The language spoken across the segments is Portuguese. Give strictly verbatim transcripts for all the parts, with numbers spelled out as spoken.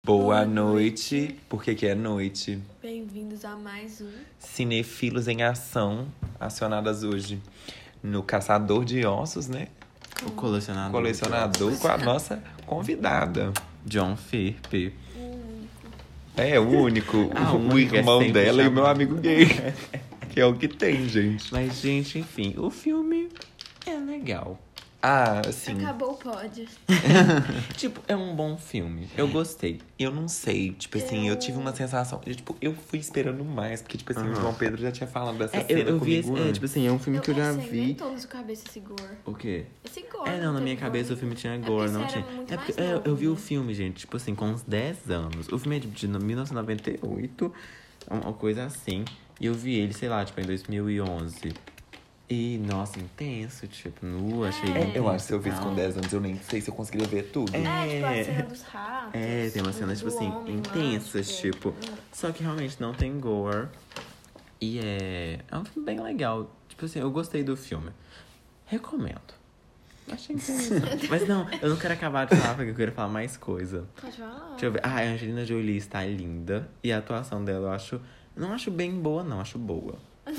Boa noite, porque que é noite. Bem-vindos a mais um Cinefilos em Ação, acionadas hoje no Caçador de Ossos, né? O colecionador. Colecionador com a nossa convidada. John Firpe. É, o único. Ah, o o único, irmão é sempre dela e o meu chamado. amigo gay. Que é o que tem, gente. Mas, gente, enfim, o filme é legal. Ah, assim, Acabou o pod. Tipo, é um bom filme. Eu gostei. eu não sei. Tipo assim, eu Eu- tive uma sensação. Eu, tipo, eu fui esperando mais, porque, tipo assim, o Aham. João Pedro já tinha falado dessa É, eu, cena eu vi esse, comigo é, antes. tipo assim, é um filme que eu já não sei, vi. nem todos na sua cabeça esse gore. O quê? Esse gore. É, não, na tem minha cabeça gore. o filme tinha É gore, porque não você era tinha. muito É porque mais é, eu, eu vi novo, o né? filme, gente, tipo assim, com uns dez anos. O filme é de, de mil novecentos e noventa e oito, uma coisa assim. E eu vi ele, sei lá, tipo, em dois mil e onze. E, nossa, intenso, tipo, nu, achei É, intenso. eu acho que se eu visse com Não. dez anos, eu nem sei se eu conseguiria ver tudo. É, tipo, a É. cena dos ratos. É, tem umas do- cenas, tipo do assim, homem lá, intensas, tipo. Só que realmente não tem gore. E é. É um filme bem legal. Tipo assim, eu gostei do filme. Recomendo. Achei interessante. Mas não, eu não quero acabar de falar, porque eu quero falar mais coisa. Pode falar. Deixa eu ver. Ah, a Angelina Jolie está linda. E a atuação dela eu acho. Não acho bem boa, não, acho boa.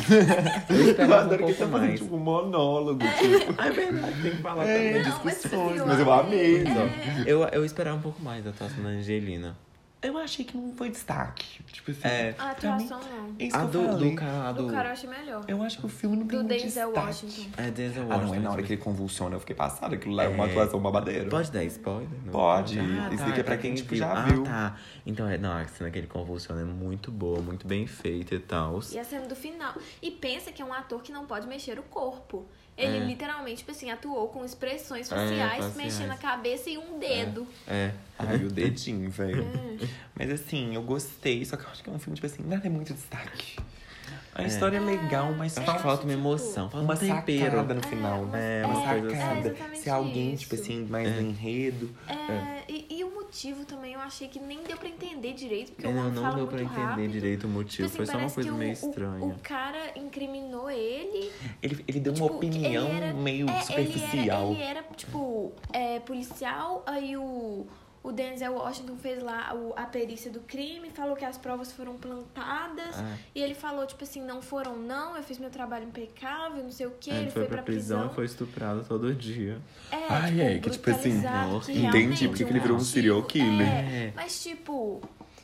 Eu Eu esperava um adoro que pouco tá fazendo mais. tipo um monólogo, tipo. Ah, é verdade, tem que falar É, também. Não, mas, tipo assim, Mas eu amei. É. Eu, eu esperava um pouco mais da atuação da Angelina. Eu achei que não foi destaque. Tipo assim. É. A pra mim, atuação não. é isso A que eu do, falei. do cara lá Do do. cara eu achei melhor. Eu acho que o filme não tem Do muito Denzel destaque. Washington. É Denzel Ah, Washington. não, é na hora que ele convulsiona, eu fiquei passada. Aquilo lá é uma É. atuação babadeira. Pode dar spoiler? Não Pode. Ah, Isso tá, aqui é pra quem, tipo, já ah, viu. tá. Então, é, não, a cena que ele convulsiona é muito boa, muito bem feita e tal. E a cena do final. E pensa que é um ator que não pode mexer o corpo. Ele É. literalmente, tipo assim, atuou com expressões É, faciais, faciais. mexendo a cabeça e um dedo. É. Ai, o dedinho, velho. É. Mas assim, eu gostei, só que eu acho que é um filme, tipo assim, nada é muito destaque. A É. história é legal, mas Eu acho falta que falta uma tipo, emoção, falta uma um tempero. sacada no final. uma- É, uma uma coisa assim. é sacada. exatamente Se alguém, isso. tipo assim, mais É. no enredo. É, E, e o motivo também eu achei que nem deu pra entender direito, porque É, o não, homem não fala deu muito pra entender rápido. direito o Tipo motivo. assim, Foi só uma parece coisa que o- meio o- estranha. O, cara incriminou ele. Ele, ele deu tipo, uma opinião ele era- meio é, superficial. Ele era, ele era tipo, é, policial, aí o, o Denzel Washington fez lá o- a perícia do crime, falou que as provas foram plantadas. Ah, E ele falou, tipo assim, não foram não, eu fiz meu trabalho impecável, não sei o quê. é, Ele, ele foi pra prisão. prisão e foi estuprado todo dia. É, Ai, tipo, é, que, tipo assim, brutalizado, nossa, que entendi realmente porque o que ele virou um motivo- serial killer. É, mas tipo...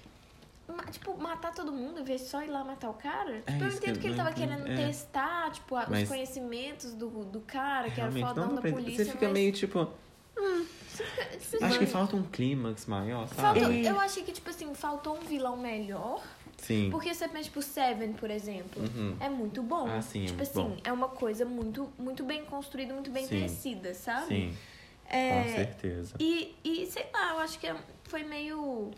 ma- Tipo, matar todo mundo, em vez de só ir lá matar o cara. É Tipo, eu isso que entendo eu que ele não tava entendo, querendo é. testar, tipo, a- Mas- os conhecimentos do, do cara, que era Realmente, fodão não da dá pra... polícia. Você fica mas... meio tipo. Tipo, Acho que mano, falta um clímax maior, sabe? faltou- Eu achei que, tipo assim, faltou um vilão melhor. Sim. Porque você pensa, tipo, Seven, por exemplo. Uhum. É muito bom. Ah, sim, é Tipo muito assim, bom. é uma coisa muito, muito bem construída, muito bem Sim. tecida, sabe? Sim, É, com certeza. E, e sei lá, eu acho que é- foi meio.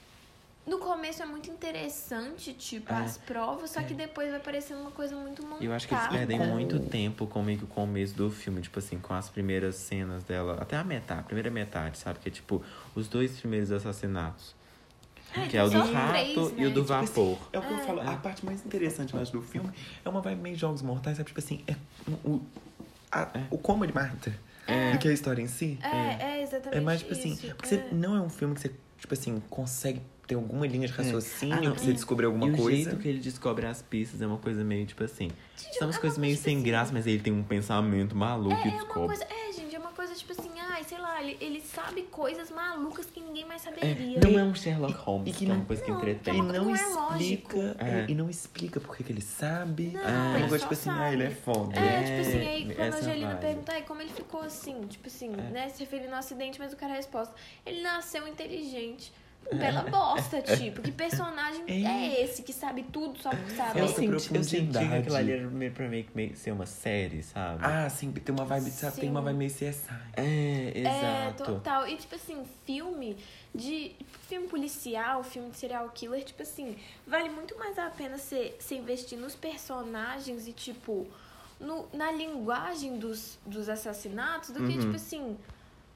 No começo é muito interessante, tipo, É. as provas, só que depois vai parecendo uma coisa muito montada. E eu acho que eles perdem muito tempo com meio que o começo do filme, tipo assim, com as primeiras cenas dela, até a metade, a primeira metade, sabe? Que é tipo, os dois primeiros assassinatos. É, Que é o só do rato três, e o né? do Tipo vapor. É o que eu falo, a parte mais interessante, eu acho, do filme é uma vibe meio Jogos Mortais, sabe? Tipo assim, é o, a- É. o como ele mata É. do que a história em si. É, é exatamente É mais, tipo assim, isso. porque você é. não é um filme que você, tipo assim, consegue ter alguma linha de raciocínio Ah, não, pra você e- descobrir alguma e o coisa. jeito que ele descobre as pistas é uma coisa meio, tipo assim... Gente, São umas é uma coisas meio coisa, sem tipo graça, assim, mas ele tem um pensamento maluco É, e é uma descobre. coisa. É, gente, é uma coisa tipo assim, ai, sei lá, ele, ele sabe coisas malucas que ninguém mais É, saberia. não é um Sherlock Holmes, E que que, é não- uma coisa que não, entretém. E é uma- não, não é lógico. explica, É. e não explica por que que ele sabe. Não, é uma ele coisa só tipo assim, sabe. ah, ele é foda. É, É, tipo assim, aí quando a essa Angelina vibe. pergunta, ai, como ele ficou assim? Tipo assim, É. né? Se referindo ao acidente, mas o cara a resposta. Ele nasceu inteligente. Bela bosta, tipo. Que personagem É. é esse que sabe tudo só por saber? Eu Essa senti, eu senti que profundidade. aquilo ali era meio, pra meio, meio ser uma série, sabe? Ah, sim, tem uma vibe, sabe? Tem Sim. uma vibe meio C S I. É, É, exato. total. E, tipo assim, filme de... Filme policial, filme de serial killer, tipo assim... Vale muito mais a pena você você investir nos personagens e, tipo... No, na linguagem dos, dos assassinatos do que, Uhum. tipo assim...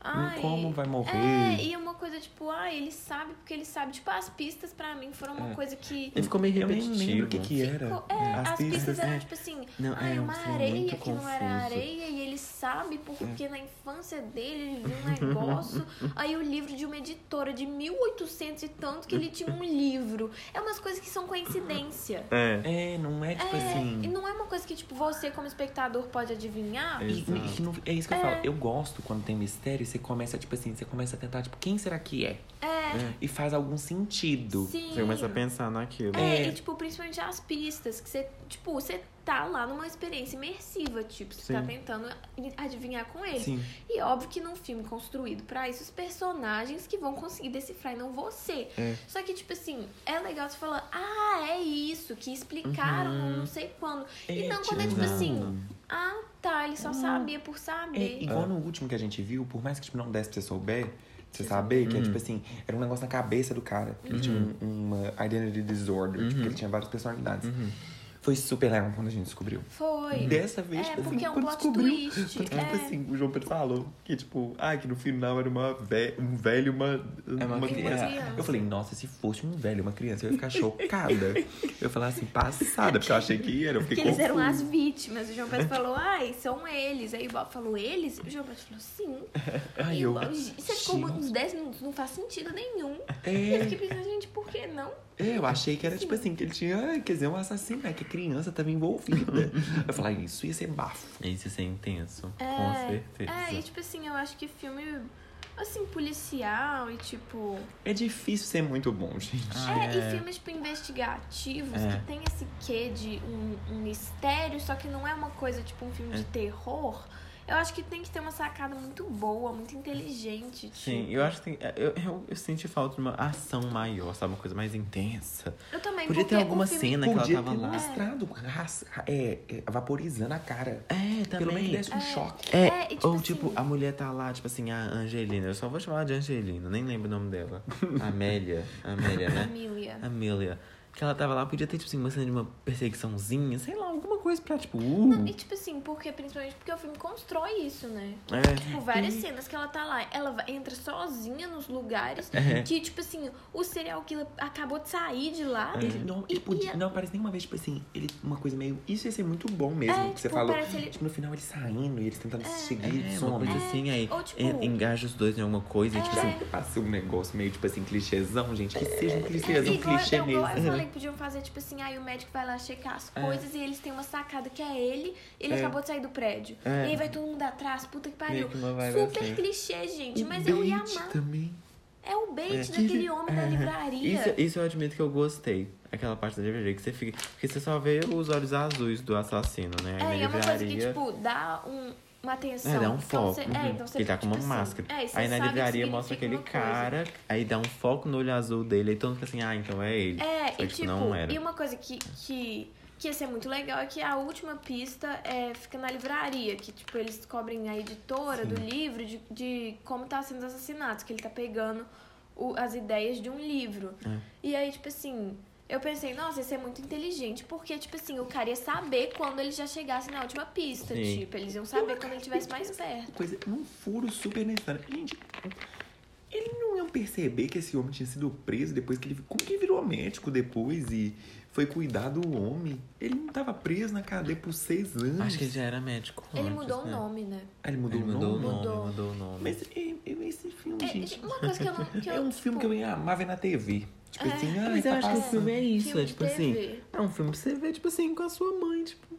Ai, como vai morrer. É, e uma coisa tipo, ah, ele sabe porque ele sabe. Tipo, as pistas pra mim foram uma É. coisa que... Ele ficou meio Eu nem repetitivo. lembro o que que era. Ficou- é, As as, pistas, pistas, eram é. tipo assim, Não, ai, é, uma assim, areia muito que não era confuso. areia e ele sabe porque na infância dele ele viu um negócio. Aí o livro de uma editora de mil e oitocentos e tanto que ele tinha um livro. É umas coisas que são coincidência. É. É, não é tipo É, assim. e não é uma coisa que tipo você como espectador pode adivinhar. É. E- e que não- é isso que eu É. falo. Eu gosto quando tem mistério e você começa, tipo assim, você começa a tentar, tipo, quem será que é? É, E faz algum sentido. sim. Você começa a pensar naquilo. É, É. e tipo, principalmente as pistas, que você, tipo, você tá lá numa experiência imersiva, tipo, você tá Sim. tentando adivinhar com ele. Sim. E óbvio que num filme construído pra isso, os personagens que vão conseguir decifrar e não você. É. Só que, tipo assim, é legal você falar, ah, é isso, que explicaram Uhum. não sei quando. É, E não, quando é tipo, tipo não. assim, ah, tá, ele só sabia por É, saber. igual no último que a gente viu, por mais que tipo, não desse pra você souber, você Você saber que é Uhum. tipo assim, era um negócio na cabeça do cara. Ele tinha um- uma identity disorder, tipo, Uhum. ele tinha várias personalidades. Uhum. Foi super legal quando a gente descobriu. Foi. Dessa vez, É, tipo assim, porque é um quando plot descobriu. twist, Tanto que, é. tipo assim, o João Pedro falou que, tipo, ah, que no final era uma ve um velho e uma, uma uma criança. criança. Eu falei, nossa, se fosse um velho e uma criança, eu ia ficar chocada. Eu falei assim, passada, porque eu achei que era, eu fiquei Porque eles eram as confuso. vítimas. O João Pedro falou, ai, são eles. Aí o Bob falou, eles? O João Pedro falou, sim. Ai, E eu... o Bob, você ficou gente. uns dez minutos, não faz sentido nenhum. É. E eu fiquei pensando, gente, por que não? É, eu achei que era tipo assim, que ele tinha, quer dizer, um assassino, né? Que a criança tava envolvida. Eu falei, isso ia ser bafo. Isso ia ser intenso. É, Com certeza. É, e tipo assim, eu acho que filme, assim, policial e tipo... É difícil ser muito bom, gente. Ah, é, é. e filmes, tipo, investigativos, É. que tem esse quê de um, um mistério, só que não é uma coisa, tipo, um filme É. de terror. Eu acho que tem que ter uma sacada muito boa, muito inteligente. Sim, tipo. eu acho que tem, eu, eu, eu senti falta de uma ação maior, sabe? Uma coisa mais intensa. Eu também, Podia ter porque alguma o filme... cena que ela Podia tava ter lá. mostrado raça, é, é, vaporizando a cara. É, Pelo menos que também. desse um choque. É, É, e tipo ou assim- tipo, a mulher tá lá, tipo assim, a Angelina. Eu só vou chamar ela de Angelina, nem lembro o nome dela. Amélia. Amélia, né? Família. Amélia. Que ela tava lá, podia ter, tipo assim, uma cena de uma perseguiçãozinha, sei lá, alguma coisa pra, tipo, uh. Não, e tipo assim, porque principalmente porque o filme constrói isso, né? É. Tipo, várias cenas que ela tá lá, ela vai- entra sozinha nos lugares É. que, tipo assim, o serial killer acabou de sair de lá. Ele não, ele E- podia, e- não aparece nenhuma vez, tipo assim, ele, uma coisa meio. Isso ia ser muito bom mesmo. É, que você tipo, falou. parece ele- Tipo, no final eles saindo e eles tentando se seguir, É, uma some. coisa assim, aí ou, tipo- en- engaja os dois em alguma coisa, e, tipo assim, Passa um negócio meio, tipo assim, clichêzão, gente. Que seja um É, clichêzão, igual, clichê eu, igual mesmo. eu falei que podiam fazer, tipo assim, aí o médico vai lá checar as coisas e eles têm uma sacada que é ele, ele É. acabou de sair do prédio. É. E aí vai todo mundo atrás, puta que pariu. Meio que uma vibe Super assim. clichê, gente, O mas eu ia bait amar. também. É o bait É. daquele homem da livraria. Isso, isso eu admito que eu gostei. Aquela parte da livraria que você fica. Porque você só vê os olhos azuis do assassino, né? Aí É, na e é uma coisa que, livraria. tipo, dá um, uma atenção. É, dá um Então foco. você- é, uhum. então você Ele tá fica, com uma tipo máscara. assim, é, e você aí na sabe que livraria mostra aquele significa uma coisa. cara, aí dá um foco no olho azul dele, aí todo mundo fica assim, ah, então é ele. É, Só que, e tipo, não era. e uma coisa que, que, que ia ser muito legal é que a última pista é, fica na livraria, que tipo, eles descobrem a editora do livro de, de como tá sendo os assassinatos, que ele tá pegando o- as ideias de um livro. É. E aí, tipo assim, eu pensei, nossa, isso é muito inteligente, porque, tipo assim, o cara ia saber quando ele já chegasse na última pista, Sim. tipo, eles iam saber quando ele estivesse mais perto. Coisa, num furo super necessário. Gente, eles não iam perceber que esse homem tinha sido preso depois que ele. Como que ele virou médico depois e foi cuidar do homem? Ele não tava preso na cadeia por seis anos. Acho que ele já era médico. Ele antes, mudou né? o nome, né? Ah, ele mudou Ele o mudou nome? o nome, Mudou. mudou o nome. Mas é, é, esse filme, É, gente. uma coisa que eu não. Que eu, É um tipo, filme que eu ia amar ver na T V. Tipo É, assim, ah, Mas eu tá acho que o passando. filme é isso, Filme é de tipo T V. assim. É um filme pra você ver, tipo assim, com a sua mãe, tipo.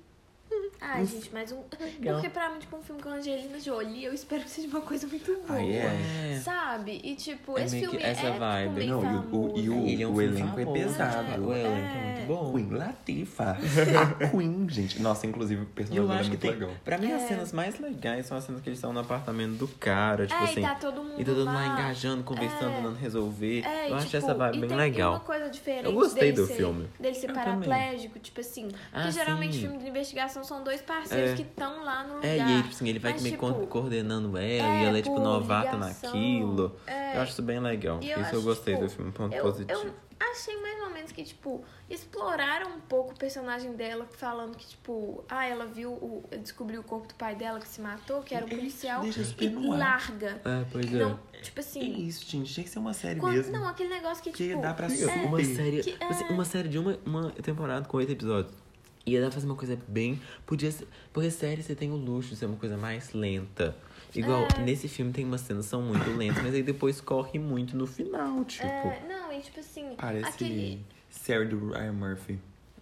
Ai, gente, mas um. Legal. Porque pra mim, tipo, um filme com a Angelina Jolie, eu espero que seja uma coisa muito boa. Ah, é? É. Sabe? E, tipo, É esse meio que filme essa é vibe. tipo, meio Não, e o- famoso. e o- Ele é um o filme elenco é famoso. pesado. O elenco é É. muito bom. Queen Latifah. A Queen, gente. Nossa, inclusive, o E personagem eu dela é acho que muito tem. legal. Pra mim, as É. cenas mais legais são as cenas que eles estão no apartamento do cara, tipo É, assim. e tá todo mundo E todo mundo lá lá. engajando, conversando, É. tentando resolver. É, e, eu acho tipo, essa vibe e bem tem- legal. E uma coisa diferente Eu gostei dele do ser, filme. dele ser Eu paraplégico, tipo assim. Ah, que geralmente sim. filmes de investigação são dois dois parceiros É. que estão lá no lugar. É, e aí, tipo assim, ele vai Mas, meio tipo, co- coordenando ela, é, e ela é, tipo, por novata ligação. naquilo. É. Eu acho isso bem legal. E Isso eu eu acho, gostei tipo, do filme, um ponto eu, positivo. eu achei mais ou menos que, tipo, exploraram um pouco o personagem dela, falando que, tipo, ah, ela viu, o, descobriu o corpo do pai dela que se matou, que era um É, policial, deixa e super no ar. larga. É, pois é. Não, tipo É assim. isso, gente. Tinha que ser uma série quando- mesmo. não, aquele negócio que, Que tipo. dá pra é, super. Uma série, que é- assim, uma série de uma, uma temporada com oito episódios. Ia dar pra fazer uma coisa bem. Podia ser. Porque série você tem o luxo de ser uma coisa mais lenta. Igual, É. nesse filme tem umas cenas que são muito lentas, mas aí depois corre muito no final, tipo. é, não, e tipo assim. Parece aquele. série do Ryan Murphy.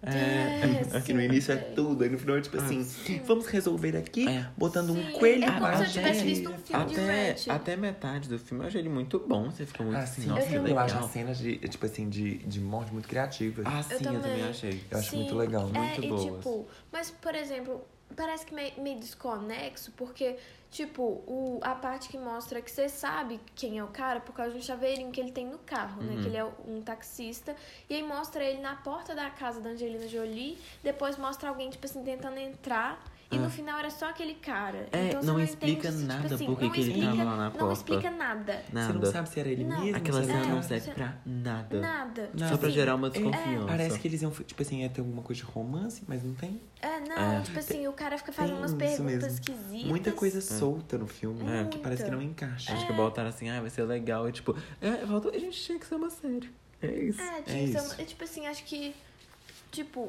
É, Aqui no sim, início é é. tudo, aí no final é tipo assim, vamos resolver aqui, É. botando um Sim, coelho é como se eu embaixo. tivesse visto um filme de Até, Ratchet. até metade do filme eu achei ele muito bom. Você fica muito Ah, assim, sim. nossa, Eu que Eu, também. acho legal. as cenas de, tipo assim, de, de morte muito criativas. Ah, sim, eu também, achei. Eu acho Sim, muito legal, é, muito e, boas. tipo, mas, por exemplo, parece que meio, meio desconexo, porque, tipo, o, a parte que mostra que você sabe quem é o cara por causa de um chaveirinho que ele tem no carro, né? Uhum. Que ele é um taxista. E aí mostra ele na porta da casa da Angelina Jolie, depois mostra alguém, tipo assim, tentando entrar. E no Ah. final era só aquele cara. É, então, você não não explica entende, nada tipo assim, por que não que ele explica, tava lá na Não porta. explica nada. Nada. Você não sabe se era ele Não. mesmo. Aquela se era cena ela. não serve você- pra nada. Nada. Não. Só pra Assim, gerar uma É, desconfiança. parece que eles iam, tipo assim, ia ter alguma coisa de romance, mas não tem. É, não, É. tipo assim, o cara fica fazendo Tem umas isso perguntas mesmo. esquisitas. Muita coisa solta no filme, É. que parece que não Muita. encaixa. Acho que botaram assim, ah, vai ser legal. E tipo, é, faltou, a gente tinha que ser uma série. É isso. É, É tinha que ser isso. uma- é, tipo assim, acho que, tipo,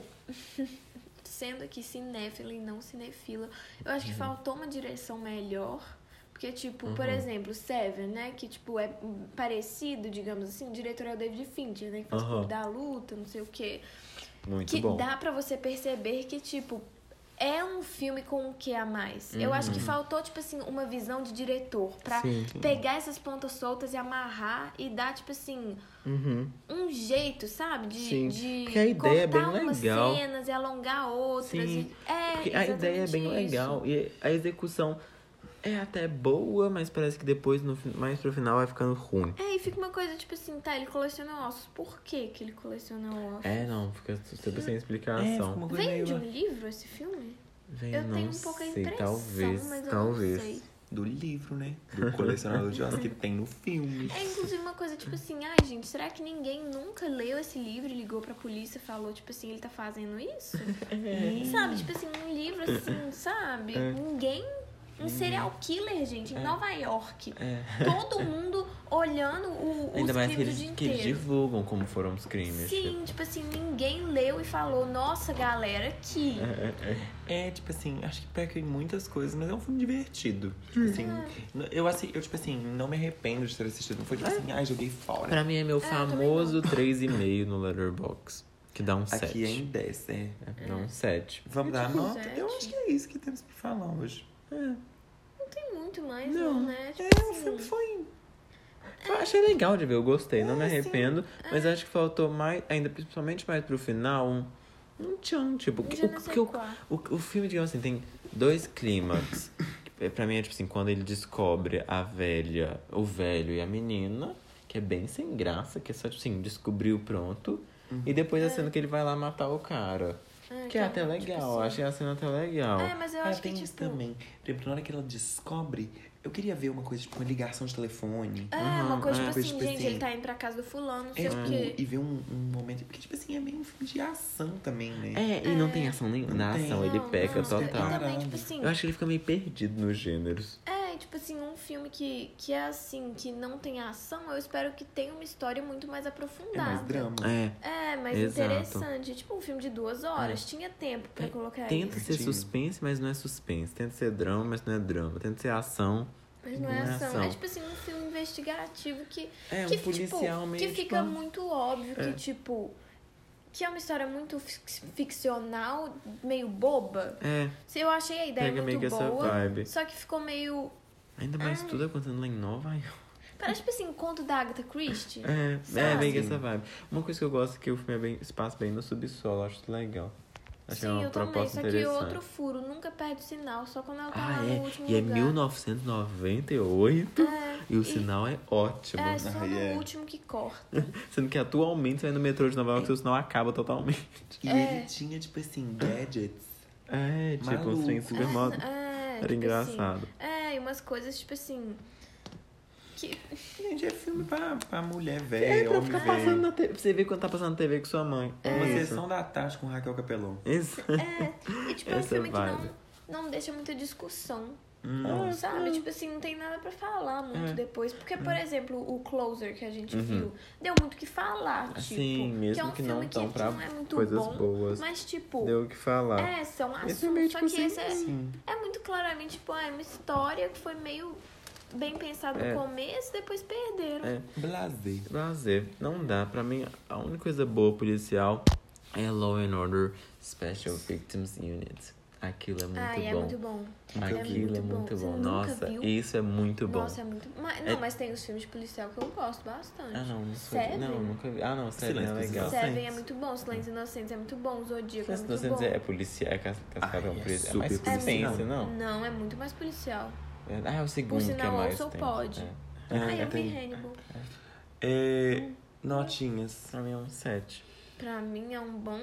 sendo aqui cinéfila e não cinefila, eu acho que Uhum. faltou uma direção melhor. Porque, tipo, por Uhum. exemplo, Seven, né? Que, tipo, é parecido, digamos assim. O diretor é o David Fincher, né? Que faz Uhum. Clube da Luta, não sei o quê. Muito Que bom. dá pra você perceber que, tipo, é um filme com o que a mais. Eu acho que Uhum. faltou, tipo assim, uma visão de diretor pra Sim. pegar essas pontas soltas e amarrar e dar, tipo assim, Uhum. um jeito, sabe? De, Sim, de porque a ideia é bem cortar umas legal. cenas e alongar outras. Sim, e- é, Porque a ideia é bem exatamente isso. legal. E a execução é até boa, mas parece que depois, no, fi- mais pro final, vai ficando ruim. É, e fica uma coisa, tipo assim, tá, ele coleciona ossos. Por que que ele coleciona ossos? É, não, fica sempre sem É, fica explicação. uma coisa Vem meio de um livro esse filme? Vem, Eu não tenho um pouco a sei, impressão, talvez, mas eu talvez. não sei. do livro, né? Do colecionador de ossos que tem no filme. É, inclusive, uma coisa, tipo assim, ai, gente, será que ninguém nunca leu esse livro e ligou pra polícia e falou, tipo assim, ele tá fazendo isso? Sabe, tipo assim, um livro assim, sabe? É. Ninguém... Um serial killer, gente, em É. Nova York. É. Todo mundo olhando o, os Ainda mais que crimes o eles, dia que eles inteiro. divulgam como foram os crimes. Sim, tipo assim, ninguém leu e falou, nossa, galera, aqui. É, tipo assim, acho que peca em muitas coisas, mas é um filme divertido. Tipo assim, eu, assim, eu, tipo assim, não me arrependo de ter assistido. Não foi tipo assim, ai, joguei fora. Pra mim é meu eu também famoso três e meio no Letterboxd. Que dá um sete. Aqui é em dez, é. É, dá um sete. Vamos Eu dar a tipo nota? Eu sete. acho que é isso que temos pra falar hoje. Não tem muito mais, Não. não, né? É, Tipo o filme assim, foi. Eu achei legal de ver, eu gostei, não me É, sim. arrependo. Mas acho que faltou mais, ainda principalmente mais pro final, um, um tchan, tipo, um que, dia o, não sei que o, qual. o, o filme, digamos assim, tem dois clímax. Que, pra mim é tipo assim, quando ele descobre a velha, o velho e a menina, que é bem sem graça, que é só tipo assim, descobriu pronto. E depois a cena que ele vai lá matar o cara. É, Que é até tipo legal, assim. achei a cena até legal. É, mas eu Ah, acho que, tem tipo... isso também. Por exemplo, na hora que ela descobre, eu queria ver uma coisa, tipo, uma ligação de telefone. É, uma Uhum, coisa é. tipo assim, Tipo gente, assim, ele tá indo pra casa do fulano, não sei É, o tipo, quê. e ver um, um momento. Porque, tipo assim, é meio um filme de ação também, né? É, e não tem ação nenhuma. Não Na tem. ação ele Não, peca não, total. E também, tipo assim, Eu acho que ele fica meio perdido nos gêneros. é, tipo assim, um filme que, que é assim, que não tem ação, eu espero que tenha uma história muito mais É aprofundada. mais drama. É. É, mais Exato. interessante. Tipo um filme de duas horas, tinha tempo pra colocar Tenta isso. ser Tinha. suspense, mas não é suspense. Tenta ser drama, mas não é drama. Tenta ser ação. Mas não é Não é ação. ação. É tipo assim, um filme investigativo que, É, um que, policial tipo, meio, que tipo, fica muito óbvio é. que, tipo, que é uma história muito fix- ficcional, meio boba. É, Eu achei a ideia Pega meio muito que essa boa, vibe. só que ficou meio... ainda mais Ai. tudo acontecendo lá em Nova York. Parece, tipo assim, um conto da Agatha Christie. É, é Sabe? meio que essa vibe. Uma coisa que eu gosto é que o filme é bem, se passa bem no subsolo, acho isso legal. Achei Sim, uma eu também. proposta Só que interessante. outro furo, nunca perde sinal, só quando ela tá Ah, lá no é. último E é lugar. mil novecentos e noventa e oito É, e o e- sinal é ótimo. É, só Ah, no é. último que corta. Sendo que atualmente você vai no metrô de Nova York, seu sinal acaba totalmente. E É. ele tinha, tipo assim, gadgets É, tipo, Maluco. uns trem super moda. É, Era tipo engraçado. Assim, é, e umas coisas, tipo assim. Que... Gente, é filme pra, pra mulher É, velha, pra homem ficar passando velho. na T V. Pra você ver quando tá passando na T V com sua mãe. É. Uma Isso. sessão da tarde com Raquel Capelão. Isso. É, e tipo, é um Essa filme que vibe. não, não deixa muita discussão. Hum. Sabe? Tipo assim, não tem nada pra falar muito É. depois. Porque, por exemplo, o Closer que a gente Uhum. viu, deu muito o que falar, tipo. Assim, mesmo que é um que filme não que, tão que pra não é muito coisas bom, boas. mas tipo, Deu o que falar. é, são Esse assuntos, é meio, só tipo que assim, esse é, Sim. é muito claramente, tipo, é uma história que foi meio bem pensado É. no começo, depois perderam. É. Blazer. Prazer. Não dá. Pra mim, a única coisa boa policial é Law and Order Special Victims Unit. Aquilo é muito Ai, bom. é muito bom. Aquilo é É muito muito bom. bom. Você nunca Nossa, viu? isso é muito bom. Nossa, é muito. Mas, não, É- mas tem os filmes de policial que eu gosto bastante. Ah, não, não foi. Seven? Não, nunca vi. Ah, não, Seven é Silêncio dos legal. Inocentes. Seven é muito bom, Silêncio Inocentes é muito bom, Zodíaco é Silêncio muito Inocentes bom. é policial, é cas- cascavão Ai, é preso. É super mais policial. suspense, não? Não, é muito mais policial. É- Ah, é o segundo Por que é sinal, mais ouça o tem. Pod. É. Ai, É, eu vi tem- Hannibal. é, notinhas. Pra mim é um sete. Pra mim é um bom.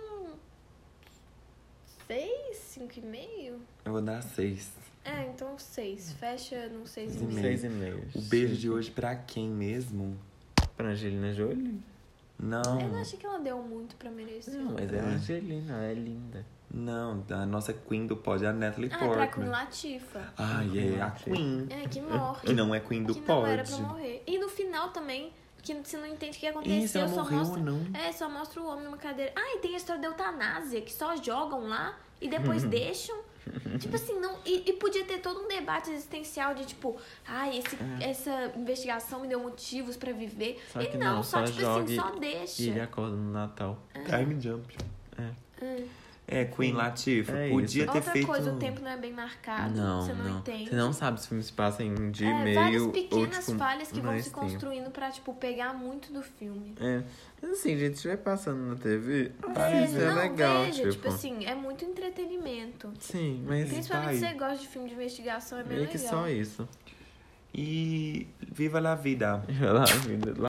Seis, cinco e meio? Eu vou dar seis. É, então seis. Fecha no seis e Seis e meio. Seis e meio. O beijo de hoje pra quem mesmo? Pra Angelina Jolie? Não, Eu não achei que ela deu muito pra merecer. Não, mas é a Angelina, ela é linda. não, a nossa Queen do pod é a Natalie Ah, é pra Queen Portman. Latifah. Ai, é a Queen. É, que morre. Que não é Queen do que não era pra pod. morrer. E no final também, que você não entende o que Isso, aconteceu, ela só morreu mostra. ou não? É, só mostra o homem numa cadeira. Ah, e tem a história da eutanásia, que só jogam lá e depois deixam. Tipo assim, não. E, e podia ter todo um debate existencial de tipo, ai, esse, essa investigação me deu motivos pra viver. Só e que não, não, só, só tipo joga assim, e- só deixa. E ele acorda no Natal. Time Jump. É. É, Queen Latifah. É Podia isso. ter Outra feito... coisa, o tempo não é bem marcado. Não, você não, não. entende. Você não sabe se o filme se passa em um dia É, e meio várias ou, pequenas tipo, falhas que vão mais se tempo. construindo pra, tipo, pegar muito do filme. É. Mas assim, gente, se estiver passando na T V, Veja, assista, é não, legal, veja, tipo. tipo assim, é muito entretenimento. Sim, mas Principalmente vai. se você gosta de filme de investigação, é bem meio que legal. só isso. E Viva la Vida. Vai lá, vida.